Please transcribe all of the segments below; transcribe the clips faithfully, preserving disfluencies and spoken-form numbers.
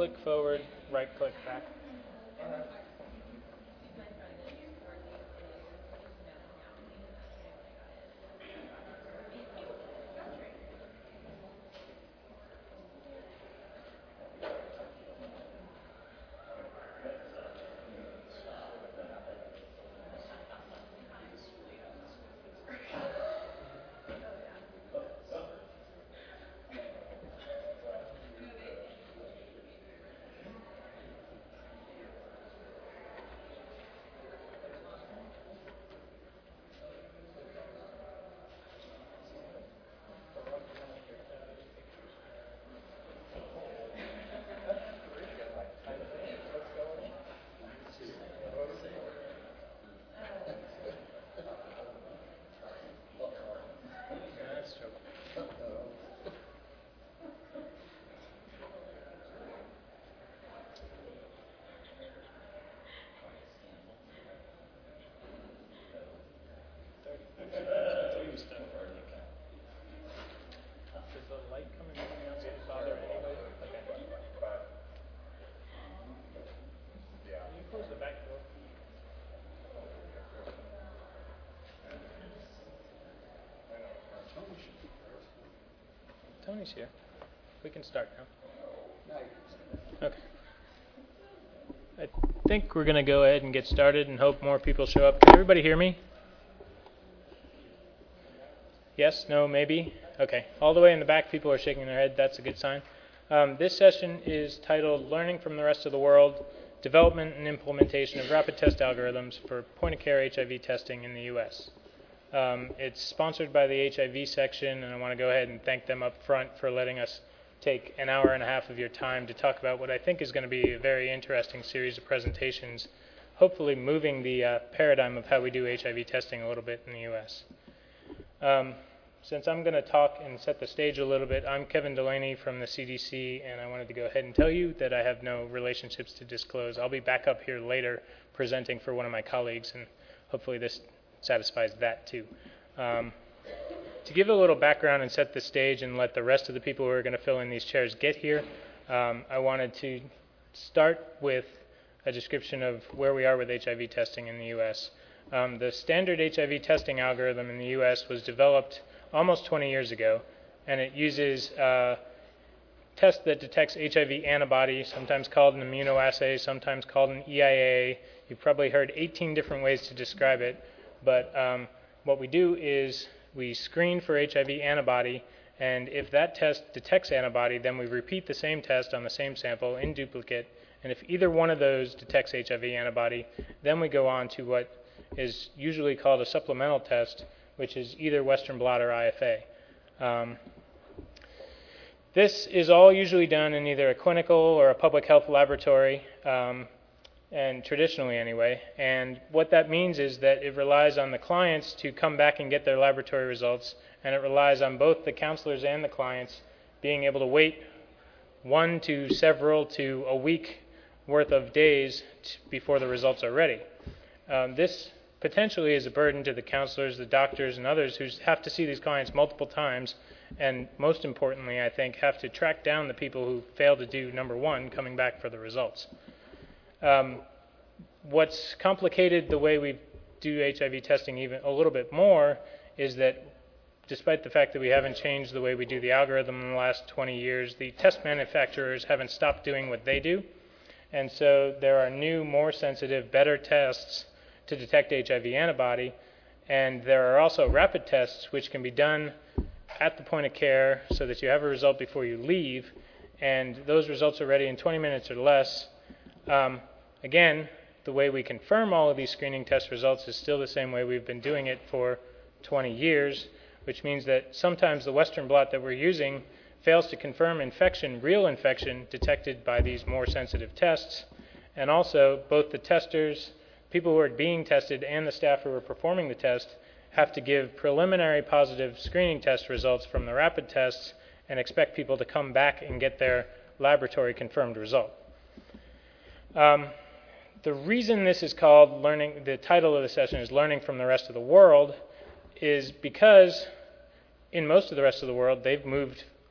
click forward, right click back. Tony's here. We can start now. Okay. I think we're going to go ahead and get started and hope more people show up. Can everybody hear me? Yes? No? Maybe? Okay. All the way in the back, people are shaking their head. That's a good sign. Um, this session is titled Learning from the Rest of the World, Development and Implementation of Rapid Test Algorithms for Point-of-Care H I V Testing in the U S Um, it's sponsored by the H I V section, and I want to go ahead and thank them up front for letting us take an hour and a half of your time to talk about what I think is going to be a very interesting series of presentations, hopefully moving the uh, paradigm of how we do H I V testing a little bit in the U S Um, since I'm going to talk and set the stage a little bit, I'm Kevin Delaney from the C D C, and I wanted to go ahead and tell you that I have no relationships to disclose. I'll be back up here later presenting for one of my colleagues, and hopefully this satisfies that too. Um, to give a little background and set the stage and let the rest of the people who are going to fill in these chairs get here, um, I wanted to start with a description of where we are with H I V testing in the U S Um, the standard H I V testing algorithm in the U S was developed almost twenty years ago, and it uses a test that detects H I V antibody, sometimes called an immunoassay, sometimes called an E I A. You've probably heard eighteen different ways to describe it. But um, what we do is we screen for H I V antibody, and if that test detects antibody, then we repeat the same test on the same sample in duplicate, and if either one of those detects H I V antibody, then we go on to what is usually called a supplemental test, which is either Western blot or I F A. Um, this is all usually done in either a clinical or a public health laboratory, um, and traditionally anyway, and what that means is that it relies on the clients to come back and get their laboratory results, and it relies on both the counselors and the clients being able to wait one to several to a week worth of days t- before the results are ready. Um, this potentially is a burden to the counselors, the doctors, and others who have to see these clients multiple times, and most importantly, I think, have to track down the people who fail to do, number one, coming back for the results. Um, what's complicated the way we do H I V testing even a little bit more is that despite the fact that we haven't changed the way we do the algorithm in the last twenty years, the test manufacturers haven't stopped doing what they do. And so there are new, more sensitive, better tests to detect H I V antibody. And there are also rapid tests which can be done at the point of care so that you have a result before you leave. And those results are ready in twenty minutes or less. Um, Again, the way we confirm all of these screening test results is still the same way we've been doing it for twenty years, which means that sometimes the Western blot that we're using fails to confirm infection, real infection, detected by these more sensitive tests. And also, both the testers, people who are being tested, and the staff who are performing the test have to give preliminary positive screening test results from the rapid tests and expect people to come back and get their laboratory confirmed result. Um, The reason this is called learning, the title of the session is Learning from the Rest of the World, is because in most of the rest of the world, they've moved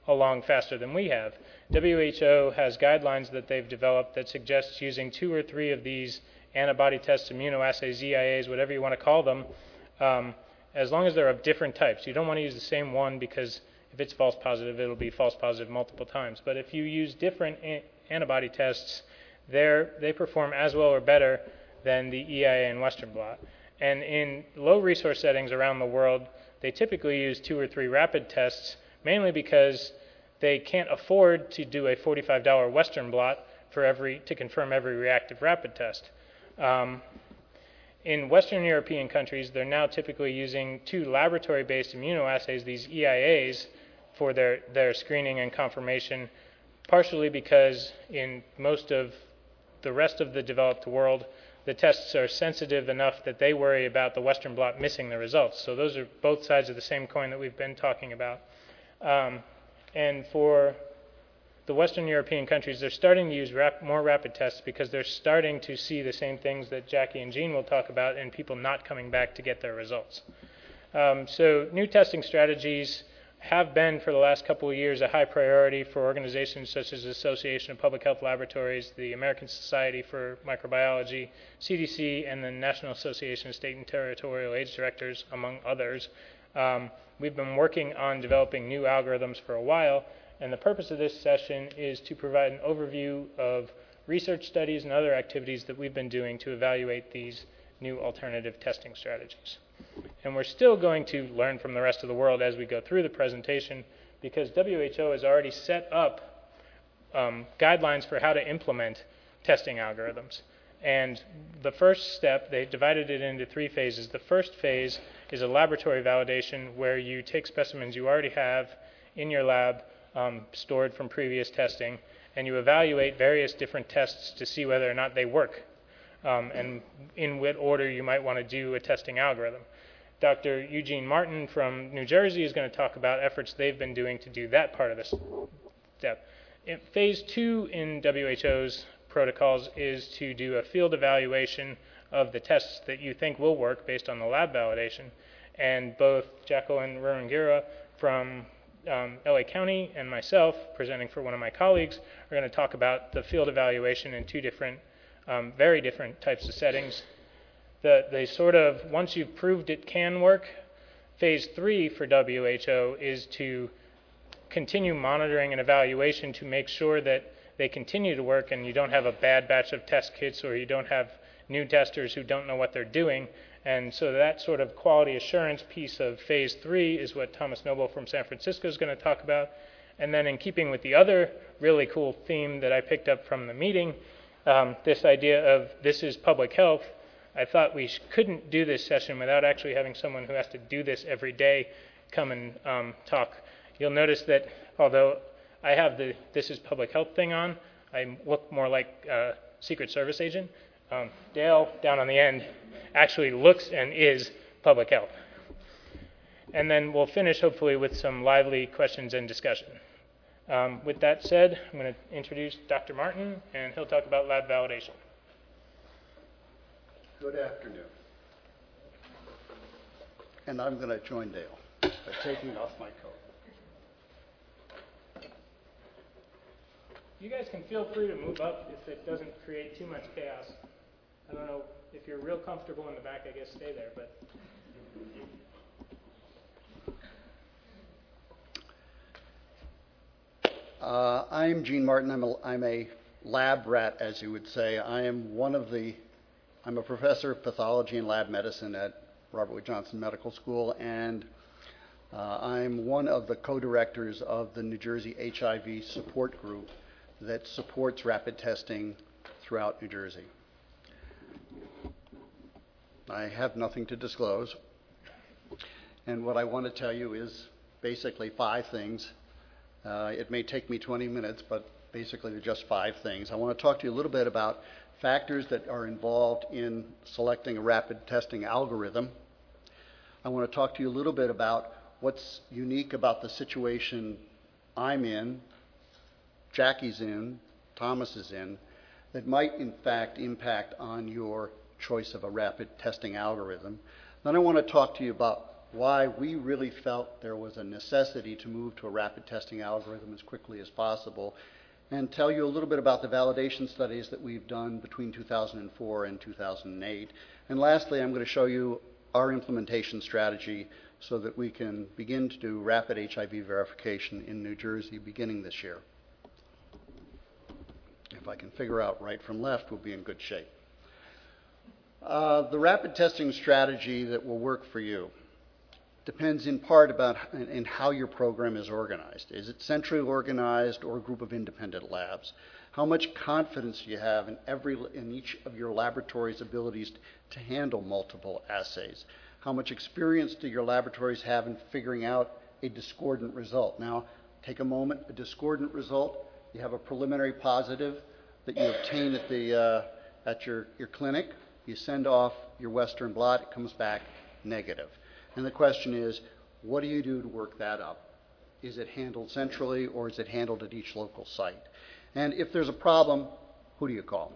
along faster than we have. W H O has guidelines that they've developed that suggests using two or three of these antibody tests, immunoassays, Z I As, whatever you want to call them, um, as long as they're of different types. You don't want to use the same one because if it's false positive, it'll be false positive multiple times. But if you use different a- antibody tests, they're, they perform as well or better than the E I A and Western blot. And in low resource settings around the world, they typically use two or three rapid tests, mainly because they can't afford to do a forty-five dollar Western blot for every to confirm every reactive rapid test. Um, in Western European countries, they're now typically using two laboratory-based immunoassays, these E I As, for their, their screening and confirmation, partially because in most of the rest of the developed world, the tests are sensitive enough that they worry about the Western blot missing the results. So those are both sides of the same coin that we've been talking about. Um, and for the Western European countries, they're starting to use rap- more rapid tests because they're starting to see the same things that Jackie and Jean will talk about in people not coming back to get their results. Um, so new testing strategies have been for the last couple of years a high priority for organizations such as the Association of Public Health Laboratories, the American Society for Microbiology, C D C, and the National Association of State and Territorial AIDS Directors, among others. Um, we've been working on developing new algorithms for a while, and the purpose of this session is to provide an overview of research studies and other activities that we've been doing to evaluate these new alternative testing strategies. And we're still going to learn from the rest of the world as we go through the presentation, because W H O has already set up um, guidelines for how to implement testing algorithms. And the first step, they divided it into three phases. The first phase is a laboratory validation where you take specimens you already have in your lab, um, stored from previous testing, and you evaluate various different tests to see whether or not they work, um, and in what order you might want to do a testing algorithm. Doctor Eugene Martin from New Jersey is going to talk about efforts they've been doing to do that part of the step. In phase two in W H O's protocols is to do a field evaluation of the tests that you think will work based on the lab validation. And both Jacqueline Rurangira from um, L A County and myself, presenting for one of my colleagues, are going to talk about the field evaluation in two different, um, very different types of settings. The, they sort of, once you've proved it can work, phase three for W H O is to continue monitoring and evaluation to make sure that they continue to work and you don't have a bad batch of test kits or you don't have new testers who don't know what they're doing. And so that sort of quality assurance piece of phase three is what Thomas Noble from San Francisco is going to talk about. And then in keeping with the other really cool theme that I picked up from the meeting, um, this idea of this is public health, I thought we sh- couldn't do this session without actually having someone who has to do this every day come and um, talk. You'll notice that although I have the this is public health thing on, I look more like a Secret Service agent. Um, Dale, down on the end, actually looks and is public health. And then we'll finish hopefully with some lively questions and discussion. Um, with that said, I'm going to introduce Doctor Martin, and he'll talk about lab validation. Good afternoon. And I'm going to join Dale by taking off my coat. You guys can feel free to move up if it doesn't create too much chaos. I don't know if you're real comfortable in the back, I guess stay there. But uh, I'm Gene Martin. I'm a, I'm a lab rat, as you would say. I am one of the I'm a professor of pathology and lab medicine at Robert Wood Johnson Medical School, and uh, I'm one of the co-directors of the New Jersey H I V support group that supports rapid testing throughout New Jersey. I have nothing to disclose, and what I want to tell you is basically five things. Uh, it may take me twenty minutes, but basically they're just five things. I want to talk to you a little bit about factors that are involved in selecting a rapid testing algorithm. I want to talk to you a little bit about what's unique about the situation I'm in, Jackie's in, Thomas is in, that might in fact impact on your choice of a rapid testing algorithm. Then I want to talk to you about why we really felt there was a necessity to move to a rapid testing algorithm as quickly as possible, and tell you a little bit about the validation studies that we've done between two thousand four and two thousand eight. And lastly, I'm going to show you our implementation strategy so that we can begin to do rapid H I V verification in New Jersey beginning this year. If I can figure out right from left, we'll be in good shape. Uh, the rapid testing strategy that will work for you depends in part about in, in how your program is organized. Is it centrally organized or a group of independent labs? How much confidence do you have in every in each of your laboratories' abilities to handle multiple assays? How much experience do your laboratories have in figuring out a discordant result? Now, take a moment. A discordant result, you have a preliminary positive that you obtain at the uh, at your, your clinic. You send off your Western blot. It comes back negative. And the question is, what do you do to work that up? Is it handled centrally or is it handled at each local site? And if there's a problem, who do you call?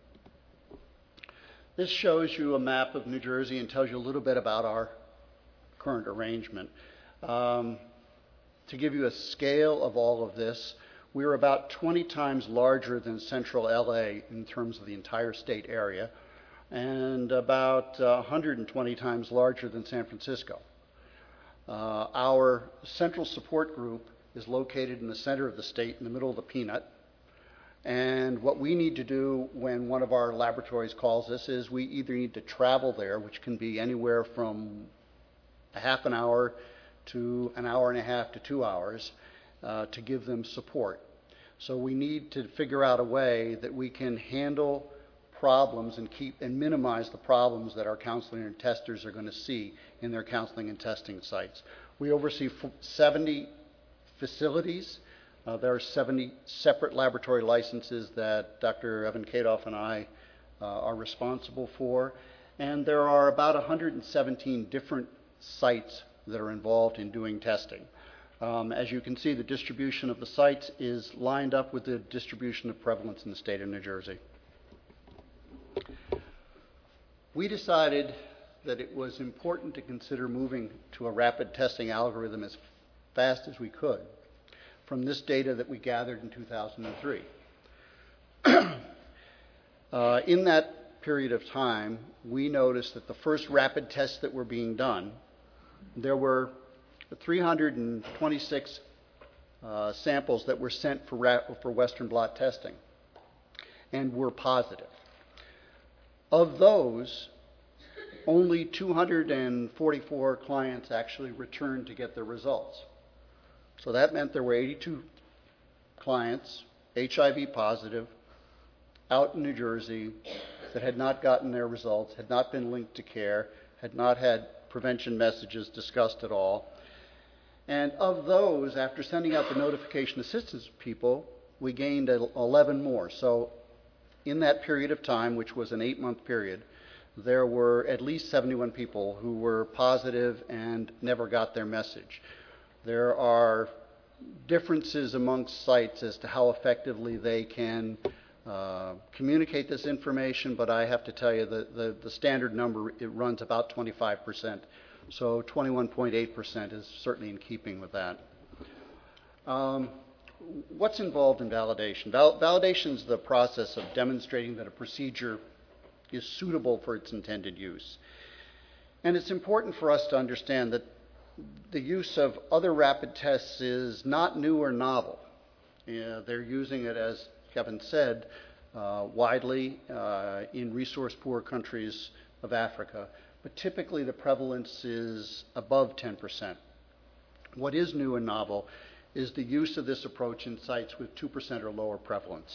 This shows you a map of New Jersey and tells you a little bit about our current arrangement. Um, to give you a scale of all of this, we're about twenty times larger than central L A in terms of the entire state area, and about uh, one hundred twenty times larger than San Francisco. Uh, our central support group is located in the center of the state, in the middle of the peanut. And what we need to do when one of our laboratories calls us is we either need to travel there, which can be anywhere from a half an hour to an hour and a half to two hours, uh, to give them support. So we need to figure out a way that we can handle problems and keep and minimize the problems that our counseling and testers are going to see in their counseling and testing sites. We oversee seventy facilities. Uh, there are seventy separate laboratory licenses that Doctor Evan Kadoff and I uh, are responsible for, and there are about one hundred seventeen different sites that are involved in doing testing. Um, as you can see, the distribution of the sites is lined up with the distribution of prevalence in the state of New Jersey. We decided that it was important to consider moving to a rapid testing algorithm as fast as we could from this data that we gathered in two thousand three. uh, in that period of time, we noticed that the first rapid tests that were being done, there were three hundred twenty-six uh, samples that were sent for, ra- for Western blot testing and were positive. Of those, only two hundred forty-four clients actually returned to get their results. So that meant there were eighty-two clients, H I V positive, out in New Jersey that had not gotten their results, had not been linked to care, had not had prevention messages discussed at all. And of those, after sending out the notification assistance people, we gained eleven more. So in that period of time, which was an eight-month period, there were at least seventy-one people who were positive and never got their message. There are differences amongst sites as to how effectively they can uh, communicate this information, but I have to tell you that the, the standard number, it runs about twenty-five percent. So twenty-one point eight percent is certainly in keeping with that. Um, what's involved in validation? Val- validation is the process of demonstrating that a procedure is suitable for its intended use. And it's important for us to understand that the use of other rapid tests is not new or novel. Uh, they're using it, as Kevin said, uh, widely uh, in resource-poor countries of Africa, but typically the prevalence is above ten percent. What is new and novel is the use of this approach in sites with two percent or lower prevalence.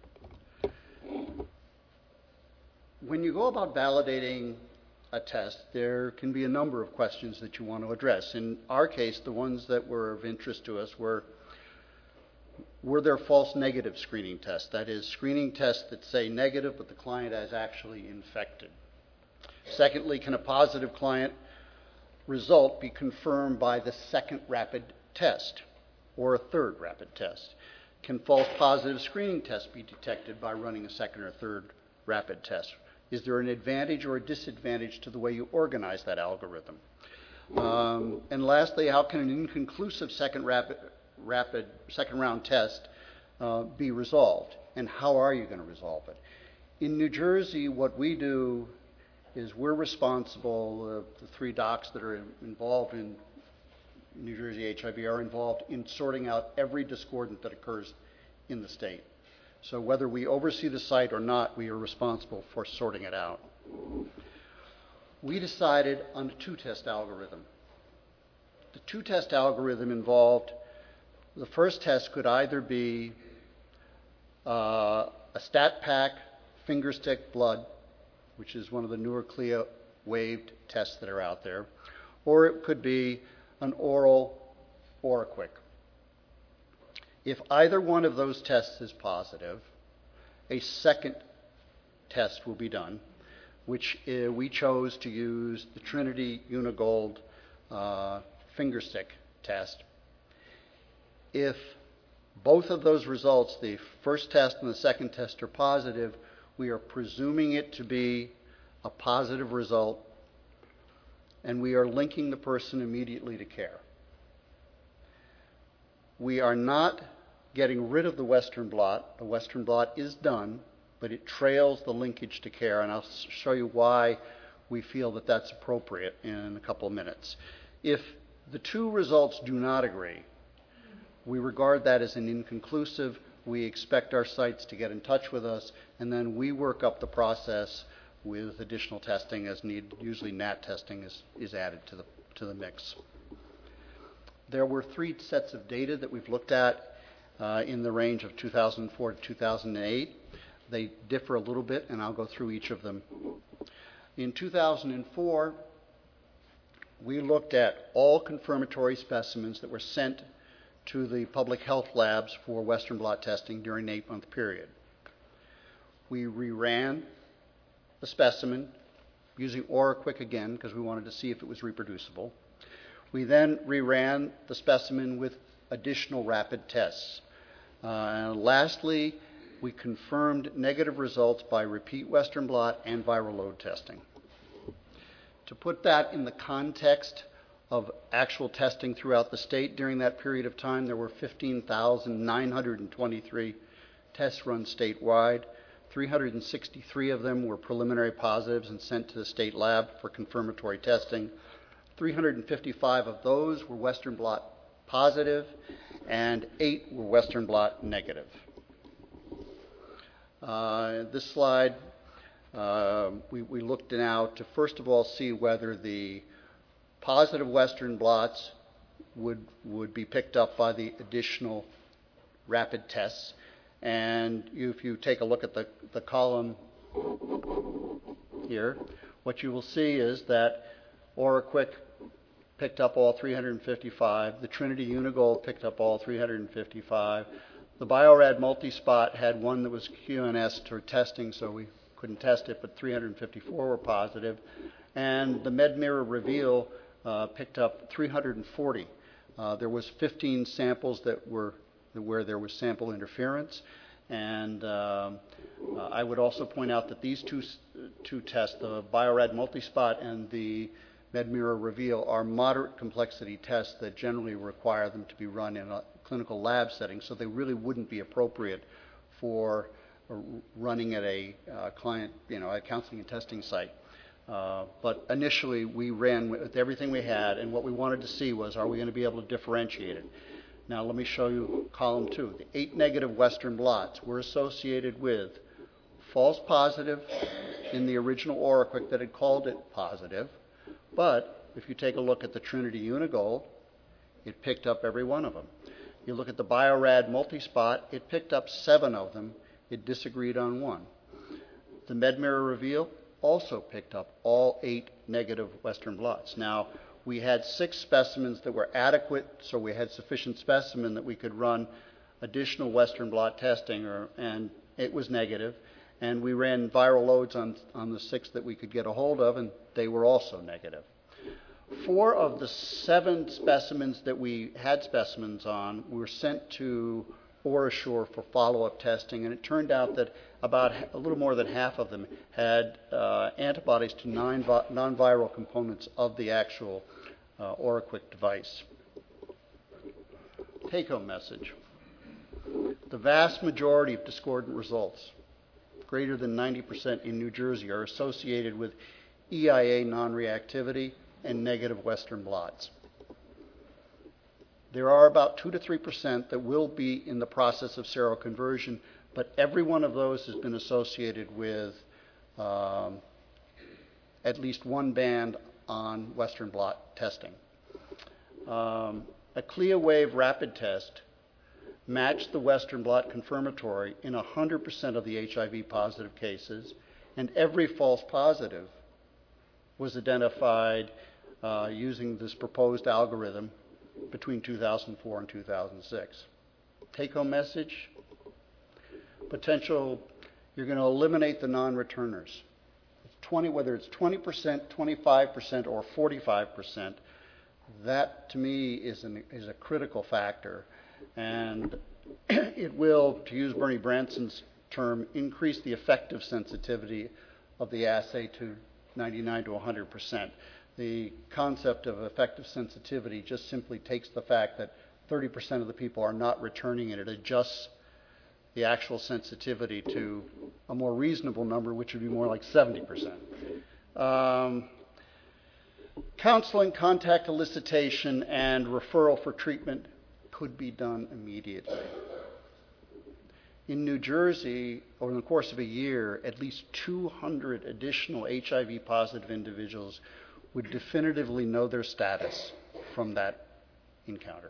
When you go about validating a test, there can be a number of questions that you want to address. In our case, the ones that were of interest to us were, were there false negative screening tests? That is, screening tests that say negative, but the client is actually infected. Secondly, can a positive client result be confirmed by the second rapid test or a third rapid test? Can false positive screening tests be detected by running a second or third rapid test? Is there an advantage or a disadvantage to the way you organize that algorithm? Um, and lastly, how can an inconclusive second rapid, rapid second round test uh, be resolved? And how are you going to resolve it? In New Jersey, what we do is we're responsible, uh, the three docs that are in, involved in New Jersey H I V are involved in sorting out every discordant that occurs in the state. So whether we oversee the site or not, we are responsible for sorting it out. We decided on a two-test algorithm. The two-test algorithm involved, the first test could either be uh, a StatPack fingerstick blood, which is one of the newer CLIA waived tests that are out there, or it could be an oral OraQuick. If either one of those tests is positive, a second test will be done, which uh, we chose to use the Trinity Unigold uh, fingerstick test. If both of those results, the first test and the second test, are positive, we are presuming it to be a positive result, and we are linking the person immediately to care. We are not getting rid of the Western blot. The Western blot is done, but it trails the linkage to care, and I'll show you why we feel that that's appropriate in a couple of minutes. If the two results do not agree, we regard that as an inconclusive. We expect our sites to get in touch with us, and then we work up the process with additional testing as needed. Usually N A T testing is, is added to the, to the mix. There were three sets of data that we've looked at uh, in the range of two thousand four to two thousand eight. They differ a little bit, and I'll go through each of them. In two thousand four, we looked at all confirmatory specimens that were sent to the public health labs for Western blot testing during an eight-month period. We reran the specimen using OraQuick again because we wanted to see if it was reproducible. We then reran the specimen with additional rapid tests. Uh, and lastly, we confirmed negative results by repeat Western blot and viral load testing. To put that in the context of actual testing throughout the state during that period of time, there were fifteen thousand nine hundred twenty-three tests run statewide. three hundred sixty-three of them were preliminary positives and sent to the state lab for confirmatory testing. three hundred fifty-five of those were Western blot positive, and eight were Western blot negative. Uh, this slide, uh, we, we looked now to first of all see whether the positive Western blots would, would be picked up by the additional rapid tests. And if you take a look at the, the column here, what you will see is that OraQuick picked up all three hundred fifty-five. The Trinity Unigold picked up all three hundred fifty-five. The Bio-Rad Multispot had one that was Q N S for testing, so we couldn't test it, but three hundred fifty-four were positive. And the MedMirror Reveal uh, picked up three hundred forty. Uh, there was fifteen samples that were where there was sample interference. And um, uh, I would also point out that these two, two tests, the Bio-Rad Multispot and the MedMirror Reveal, are moderate complexity tests that generally require them to be run in a clinical lab setting, so they really wouldn't be appropriate for uh, running at a uh, client, you know, a counseling and testing site. Uh, but initially, we ran with everything we had, and what we wanted to see was, are we going to be able to differentiate it? Now, let me show you column two. The eight negative Western blots were associated with false positive in the original OraQuick that had called it positive. But if you take a look at the Trinity Unigold, it picked up every one of them. You look at the Bio-Rad Multispot, it picked up seven of them. It disagreed on one. The MedMirror Reveal also picked up all eight negative Western blots. Now, we had six specimens that were adequate, so we had sufficient specimen that we could run additional Western blot testing, or, and it was negative. And we ran viral loads on, on the six that we could get a hold of, and they were also negative. Four of the seven specimens that we had specimens on were sent to OraSure for follow-up testing, and it turned out that about a little more than half of them had uh, antibodies to non-viral components of the actual uh, OraQuick device. Take-home message. The vast majority of discordant results, greater than ninety percent in New Jersey, are associated with E I A non-reactivity and negative Western blots. There are about two to three percent that will be in the process of seroconversion, but every one of those has been associated with um, at least one band on Western blot testing. Um, a CLIA-Wave rapid test matched the Western blot confirmatory in one hundred percent of the H I V positive cases, and every false positive was identified uh, using this proposed algorithm between two thousand four and two thousand six. Take-home message, potential, you're going to eliminate the non-returners. twenty, whether it's twenty percent, twenty-five percent, or forty-five percent, that to me is, an, is a critical factor. And it will, to use Bernie Branson's term, increase the effective sensitivity of the assay to ninety-nine to one hundred percent. The concept of effective sensitivity just simply takes the fact that thirty percent of the people are not returning, and it adjusts the actual sensitivity to a more reasonable number, which would be more like seventy percent. Um, counseling, contact elicitation, and referral for treatment could be done immediately. In New Jersey, over the course of a year, at least two hundred additional H I V positive individuals would definitively know their status from that encounter.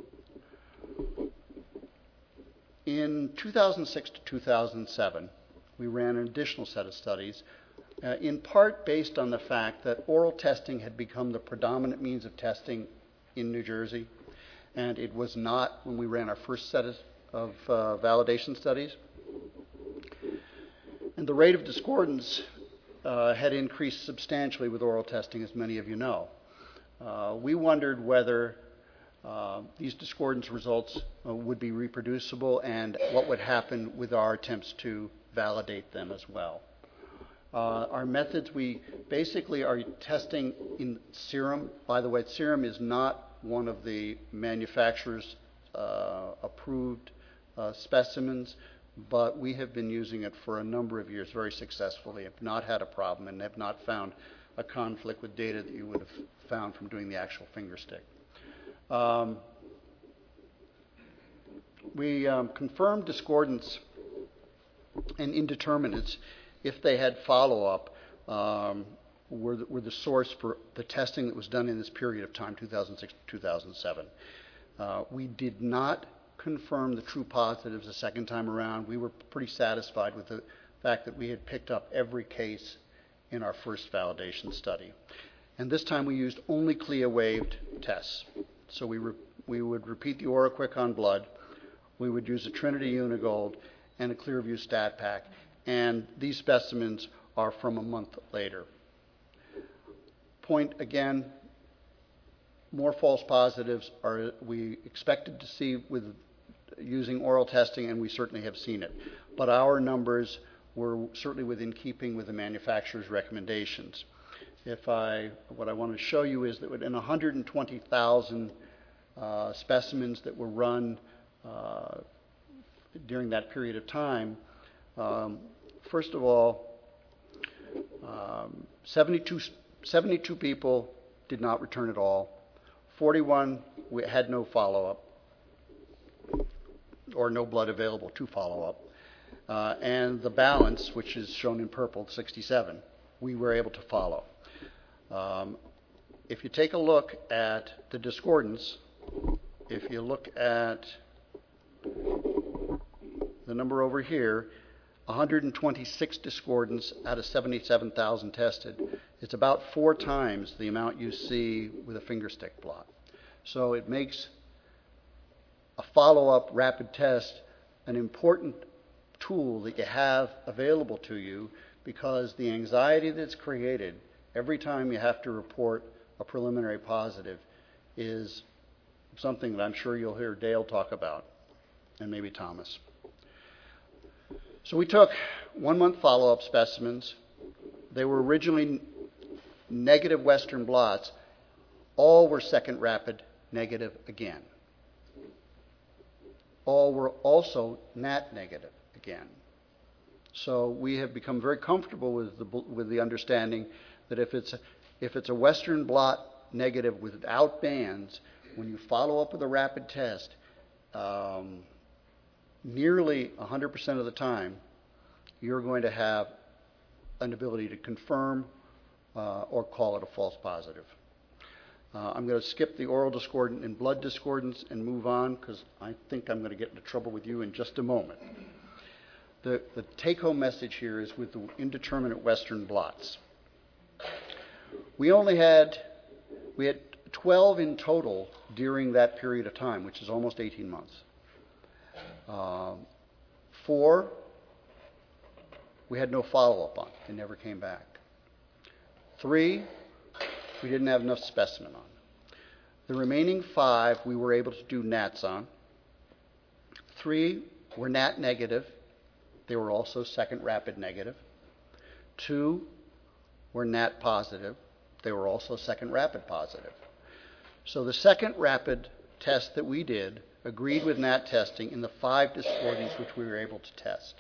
In two thousand six to two thousand seven, we ran an additional set of studies, uh, in part based on the fact that oral testing had become the predominant means of testing in New Jersey, and it was not when we ran our first set of, of uh, validation studies. And the rate of discordance uh, had increased substantially with oral testing, as many of you know. Uh, we wondered whether uh, these discordance results uh, would be reproducible and what would happen with our attempts to validate them as well. Uh, our methods, we basically are testing in serum. By the way, serum is not one of the manufacturer's uh, approved uh, specimens, but we have been using it for a number of years very successfully, have not had a problem, and have not found a conflict with data that you would have found from doing the actual finger stick. Um, we um, confirmed discordance and indeterminates if they had follow-up um, were, the, were the source for the testing that was done in this period of time, two thousand six to two thousand seven. Uh, we did not confirm the true positives the second time around. We were pretty satisfied with the fact that we had picked up every case in our first validation study. And this time we used only CLIA-waived tests. So we, re we would repeat the OraQuick on blood, we would use a Trinity Unigold and a Clearview StatPack, and these specimens are from a month later. Point again, more false positives are we expected to see with using oral testing, and we certainly have seen it. But our numbers were certainly within keeping with the manufacturer's recommendations. If I, what I want to show you is that in one hundred twenty thousand uh, specimens that were run uh, during that period of time, um, first of all, um, seventy-two, seventy-two people did not return at all. forty-one we had no follow-up or no blood available to follow up. Uh, and the balance, which is shown in purple, sixty-seven, we were able to follow. Um, if you take a look at the discordance, if you look at the number over here, one hundred twenty-six discordance out of seventy-seven thousand tested, it's about four times the amount you see with a finger stick blot. So it makes a follow-up rapid test an important tool that you have available to you, because the anxiety that's created every time you have to report a preliminary positive is something that I'm sure you'll hear Dale talk about, and maybe Thomas. So we took one-month follow-up specimens. They were originally negative Western blots. all were second rapid negative again. All were also N A T negative again. So we have become very comfortable with the, with the understanding that if it's, a, if it's a Western blot negative without bands, when you follow up with a rapid test, um, nearly one hundred percent of the time, you're going to have an ability to confirm uh, or call it a false positive. Uh, I'm going to skip the oral discordant and blood discordance and move on because I think I'm going to get into trouble with you in just a moment. The, the take-home message here is with the indeterminate Western blots. We only had, we had twelve in total during that period of time, which is almost eighteen months. Um, four, we had no follow-up on. They never came back. Three, we didn't have enough specimen on. The remaining five, we were able to do N A Ts on. Three were N A T negative. They were also second rapid negative. Two were N A T positive. They were also second rapid positive. So the second rapid test that we did agreed with N A T testing in the five discordances which we were able to test.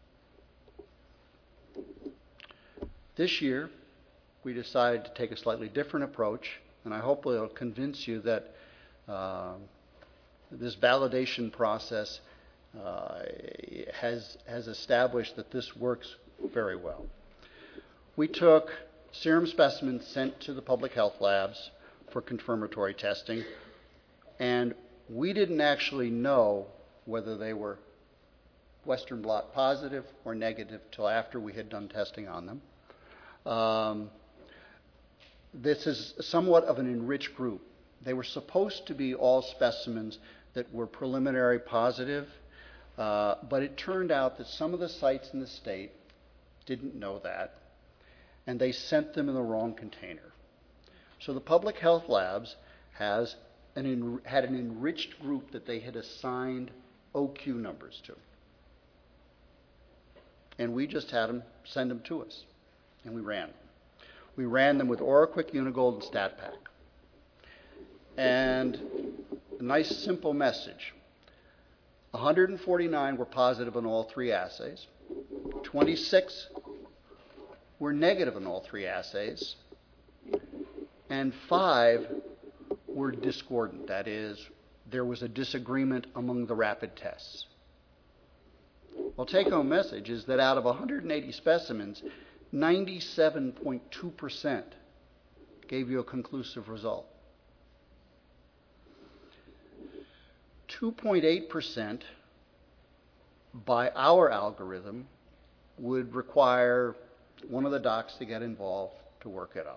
This year, we decided to take a slightly different approach, and I hope it'll convince you that uh, this validation process uh, has, has established that this works very well. We took serum specimens sent to the public health labs for confirmatory testing, and we didn't actually know whether they were Western blot positive or negative till after we had done testing on them. Um, this is somewhat of an enriched group. They were supposed to be all specimens that were preliminary positive, uh, but it turned out that some of the sites in the state didn't know that, and they sent them in the wrong container. So the public health labs has an en- had an enriched group that they had assigned O Q numbers to. And we just had them send them to us, and we ran them. We ran them with OraQuick, Unigold, and StatPack. And a nice simple message. one hundred forty-nine were positive in all three assays. twenty-six were negative in all three assays. And five were discordant. That is, there was a disagreement among the rapid tests. Well, take-home message is that out of one hundred eighty specimens, ninety-seven point two percent gave you a conclusive result. two point eight percent by our algorithm would require one of the docs to get involved to work it up.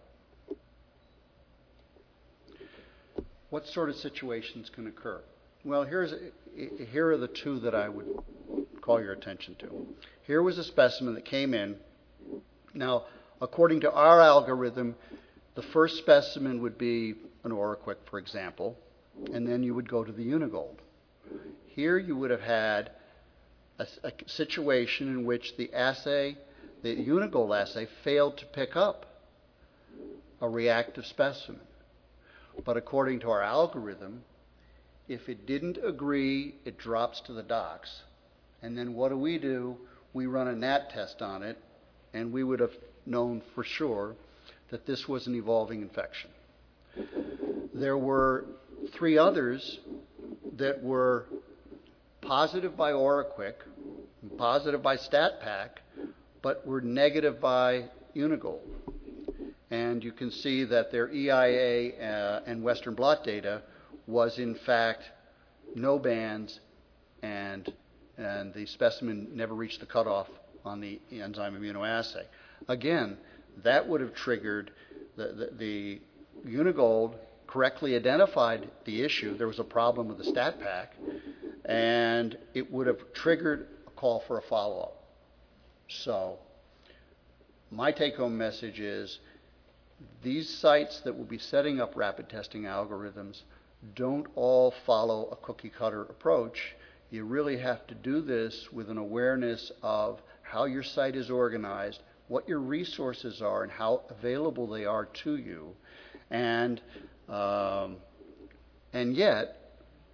What sort of situations can occur? Well, here's, here are the two that I would call your attention to. Here was a specimen that came in. Now, according to our algorithm, the first specimen would be an OraQuick, for example, and then you would go to the Unigold. Here you would have had a, a situation in which the assay, the Unigold assay, failed to pick up a reactive specimen. But according to our algorithm, if it didn't agree, it drops to the docs. And then what do we do? We run a N A T test on it, and we would have known for sure that this was an evolving infection. There were three others that were positive by OraQuick, positive by StatPack, but were negative by Unigold. And you can see that their E I A uh, and Western blot data was in fact no bands, and, and the specimen never reached the cutoff on the enzyme immunoassay. Again, that would have triggered the, the, the Unigold correctly identified the issue. There was a problem with the StatPack, and it would have triggered a call for a follow-up. So my take-home message is these sites that will be setting up rapid testing algorithms don't all follow a cookie-cutter approach. You really have to do this with an awareness of how your site is organized, what your resources are, and how available they are to you. And Um, and yet,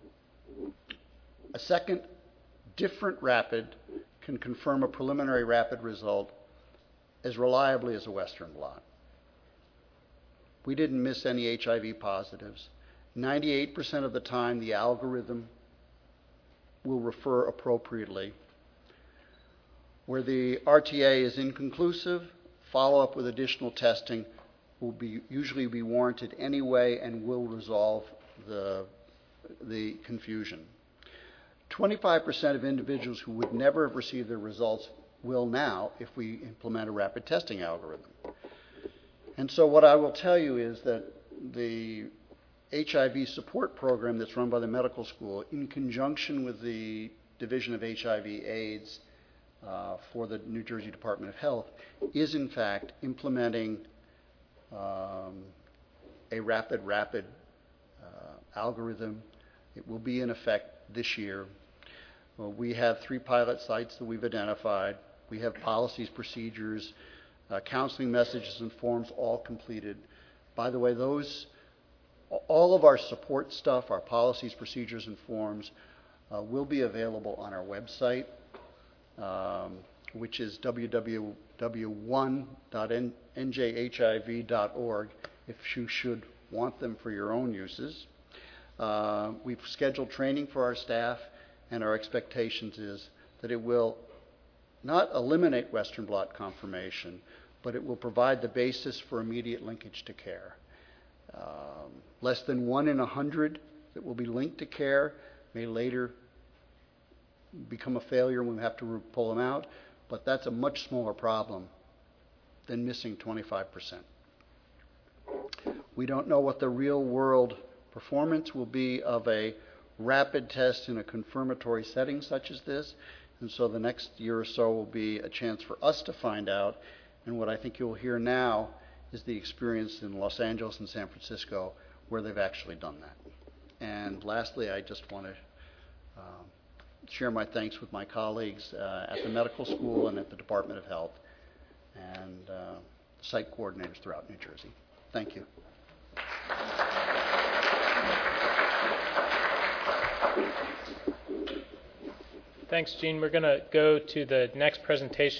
a second different rapid can confirm a preliminary rapid result as reliably as a Western blot. We didn't miss any H I V positives. ninety-eight percent of the time, the algorithm will refer appropriately. Where the R T A is inconclusive, follow-up with additional testing will be usually be warranted anyway and will resolve the, the confusion. twenty-five percent of individuals who would never have received their results will now if we implement a rapid testing algorithm. And so what I will tell you is that the H I V support program that's run by the medical school, in conjunction with the Division of H I V AIDS uh, for the New Jersey Department of Health, is in fact implementing um, a rapid, rapid uh, algorithm. It will be in effect this year. Well, we have three pilot sites that we've identified. We have policies, procedures, uh, counseling messages, and forms all completed. By the way, those all of our support stuff, our policies, procedures, and forms, uh, will be available on our website, um, which is w w w dot one dot n j h i v dot org, if you should want them for your own uses. Uh, we've scheduled training for our staff, and our expectations is that it will not eliminate Western blot confirmation, but it will provide the basis for immediate linkage to care. Um, less than one in a hundred that will be linked to care may later become a failure and we have to pull them out, but that's a much smaller problem than missing twenty-five percent. We don't know what the real world performance will be of a rapid test in a confirmatory setting such as this, and so the next year or so will be a chance for us to find out, and what I think you'll hear now is the experience in Los Angeles and San Francisco where they've actually done that. And lastly, I just want to um, share my thanks with my colleagues uh, at the medical school and at the Department of Health and uh, site coordinators throughout New Jersey. Thank you. Thanks, Gene. We're going to go to the next presentation.